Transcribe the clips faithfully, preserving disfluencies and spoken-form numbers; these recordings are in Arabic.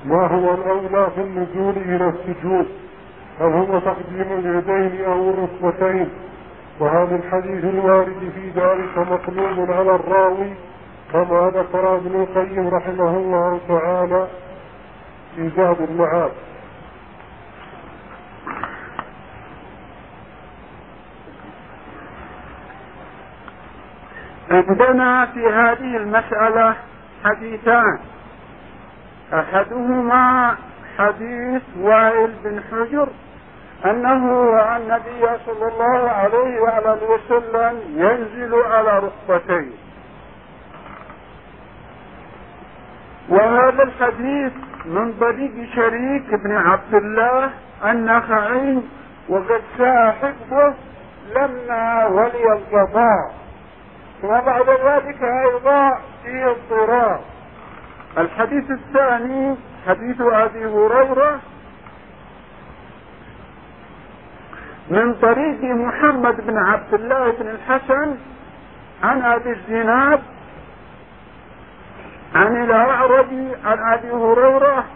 ما هو الأولى في النزول إلى السجود؟ هل هو تقديم اليدين أو الركبتين؟ وهذا الحديث الوارد في ذلك مطلوب على الراوي كما ذكر ابن القيم رحمه الله تعالى في زاد المعاد. عندنا في هذه المسألة حديثان، أحدهما حديث وائل بن حجر أنه عن النبي صلى الله عليه وآله وسلم ينزل على ركبتيه، وهذا الحديث من طريق شريك بن عبد الله النخعي، وقد ساء حفظه لما ولي القضاء، وبعد ذلك أيضا في اضطراب. الحديث الثاني حديث أبي هريرة من طريق محمد بن عبد الله بن الحسن عن أبي الزناد عن الأعرج عن أبي هريرة،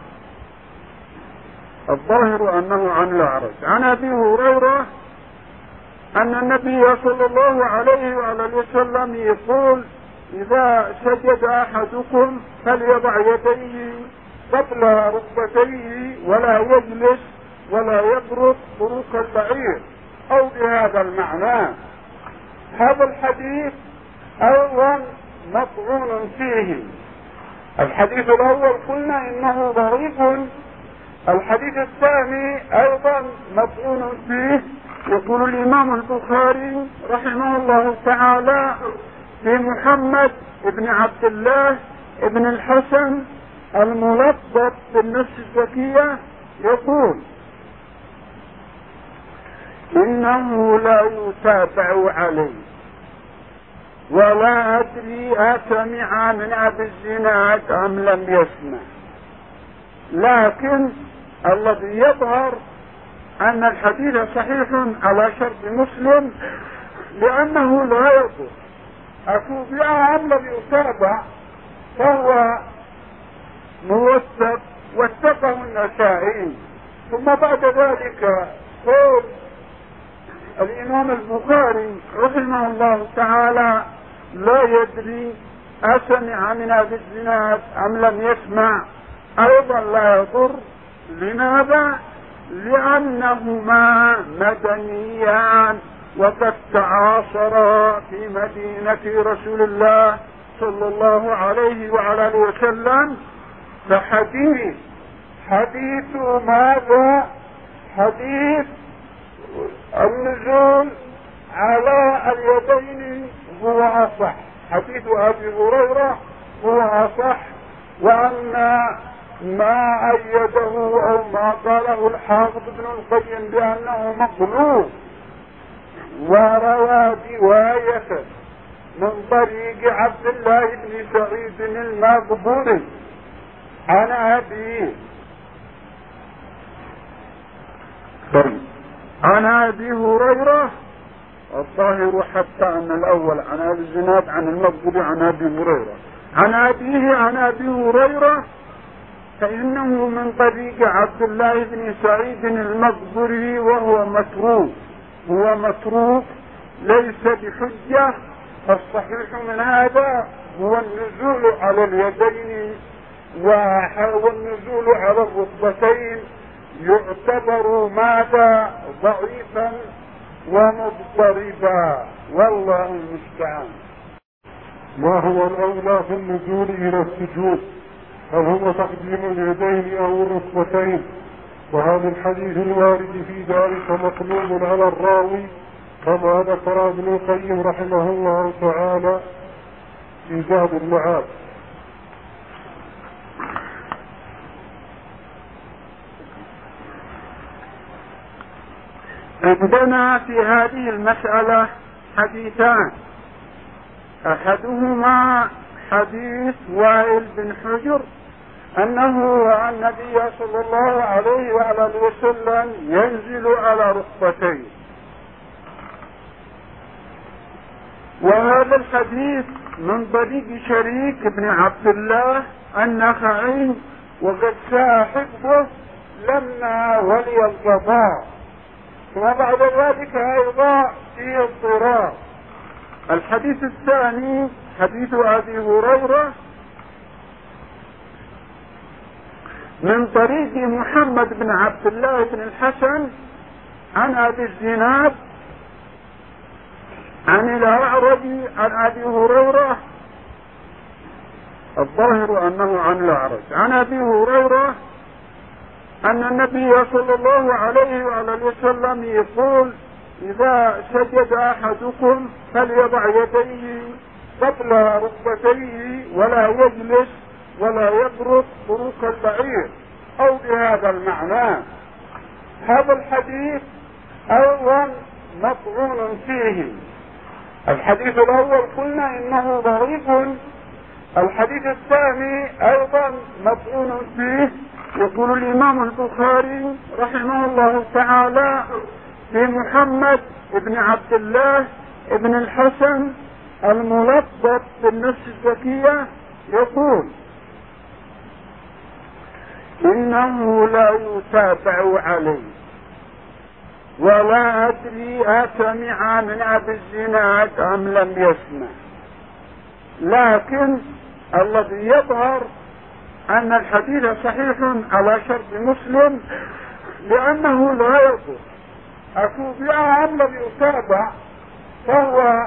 الظاهر أنه عن الأعرج عن أبي هريرة أن النبي صلى الله عليه وآله وسلم يقول: إذا سجد أحدكم فليضع يديه قبل ركبتيه ولا يجلس ولا يبرك بروك البعير، أو بهذا المعنى. هذا الحديث أيضا مطعون فيه. الحديث الأول قلنا إنه ضعيف، الحديث الثاني أيضا مطعون فيه. يقول الإمام البخاري رحمه الله تعالى في محمد بن عبد الله بن الحسن الملقب بالنفس الزكية، يقول: إنه لا يتابع عليه، ولا أدري أسمع من أبي الزناد أم لم يسمع، لكن الذي يظهر أن الحديث صحيح على شرط مسلم، لأنه لا يضر. أتوبع أم لم يتابع فهو موثق، وثقه النسائي. ثم بعد ذلك قول الإمام البخاري رحمه الله تعالى: لا يدري أسمع من أبي الزناد أم لم يسمع، أيضا لا يضر. لماذا؟ لأنهما مدنيان، وقد تعاصرا في مدينة رسول الله صلى الله عليه وعلى اله وسلم. فحديث حديث ماذا؟ حديث النزول على اليدين هو أصح، حديث أبي هريرة هو أصح. وأن ما أيده أو ما قاله الحافظ ابن القيم بأنه مقلوب، وروى رواية من طريق عبد الله بن سعيد المقبوري عن أبيه عن أبي هريرة. الظاهر حتى أن الأول عن أبي الزناد عن المقبوري عن أبي هريرة عن أبيه عن أبي هريرة، فإنه من طريق عبد الله بن سعيد المقبوري، وهو متروك هو متروك ليس بحجة. فالصحيح من هذا هو النزول على اليدين والنزول على الركبتين، يعتبر ماذا؟ ضعيفا ومضطربا، والله المستعان. ما هو الأولى في النزول إلى السجود؟ هل هو تقديم اليدين أو الركبتين؟ وهذا الحديث الوارد في ذلك مطلوب على الراوي كما ذكر ابن القيم رحمه الله تعالى في زاد المعاد. عندنا في هذه المسألة حديثان، أحدهما حديث وائل بن حجر أنه عن النبي صلى الله عليه وآله وسلم ينزل على ركبتيه، وهذا الحديث من طريق شريك بن عبد الله النخعي، وقد ساء حفظه لما ولي القضاء. وبعد ذلك أيضا فيه اضطراب. الحديث الثاني حديث أبي هريرة من طريق محمد بن عبد الله بن الحسن عن أبي الزناد عن الأعرج عن أبي هريرة، الظاهر أنه عن الأعرج عن أبي هريرة أن النبي صلى الله عليه وعلى وسلم يقول: إذا سجد أحدكم فليضع يديه قبل ركبتيه ولا يجلس ولا يبرك بروك البعير، أو بهذا المعنى. هذا الحديث أيضا مطعون فيه. الحديث الأول قلنا إنه ضعيف، الحديث الثاني أيضا مطعون فيه. يقول الإمام البخاري رحمه الله تعالى في محمد بن عبد الله بن الحسن الملقب بالنفس الزكية، يقول: إنه لا يتابع عليه ولا أدري أسمع من أبي الزناد أم لم يسمع. لكن الذي يظهر أن الحديث صحيح على شرط مسلم، لأنه لا يضر أتوبع أم لم يتابع، فهو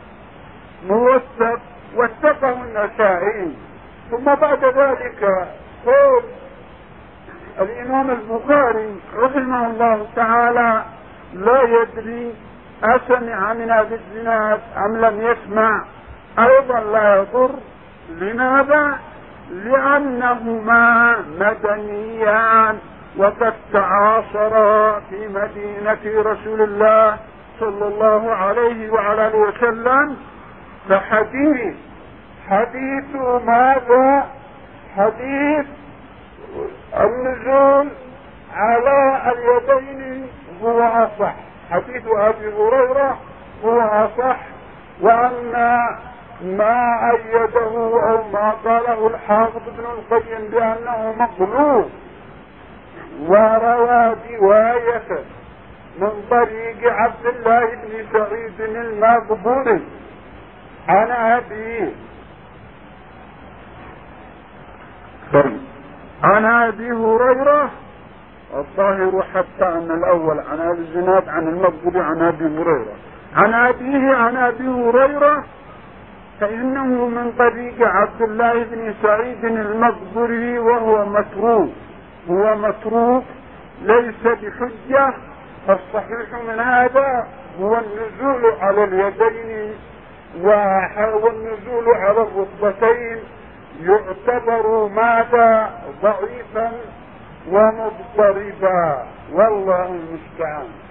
موثق وثقه النسائي. ثم بعد ذلك قول الإمام البخاري رحمه الله تعالى: لا يدري أسمع من أبي الزناد أم لم يسمع، أيضا لا يضر. لماذا؟ لأنهما مدنيان وقد تعاصرا في مدينة رسول الله صلى الله عليه وعلى اله وسلم. فحديث حديث ماذا؟ حديث النزول على اليدين هو أصح، حديث أبي هريرة هو أصح. وأن ما أيده أو ما قاله الحافظ ابن القيم بأنه مقلوب، وروى رواية من طريق عبد الله بن سعيد المقبوري عن أبيه عن أبي هريرة، الظاهر حتى أن الأول عن أبي الزناد عن المقبوري عن أبي هريرة عن أبيه عن أبي هريرة، فإنه من طريق عبد الله بن سعيد المقبوري وهو متروك، هو متروك ليس بحجة. فالصحيح من هذا هو النزول على اليدين والنزول على الركبتين، يعتبر ماذا؟ ضعيفا ومضطربا، والله المستعان.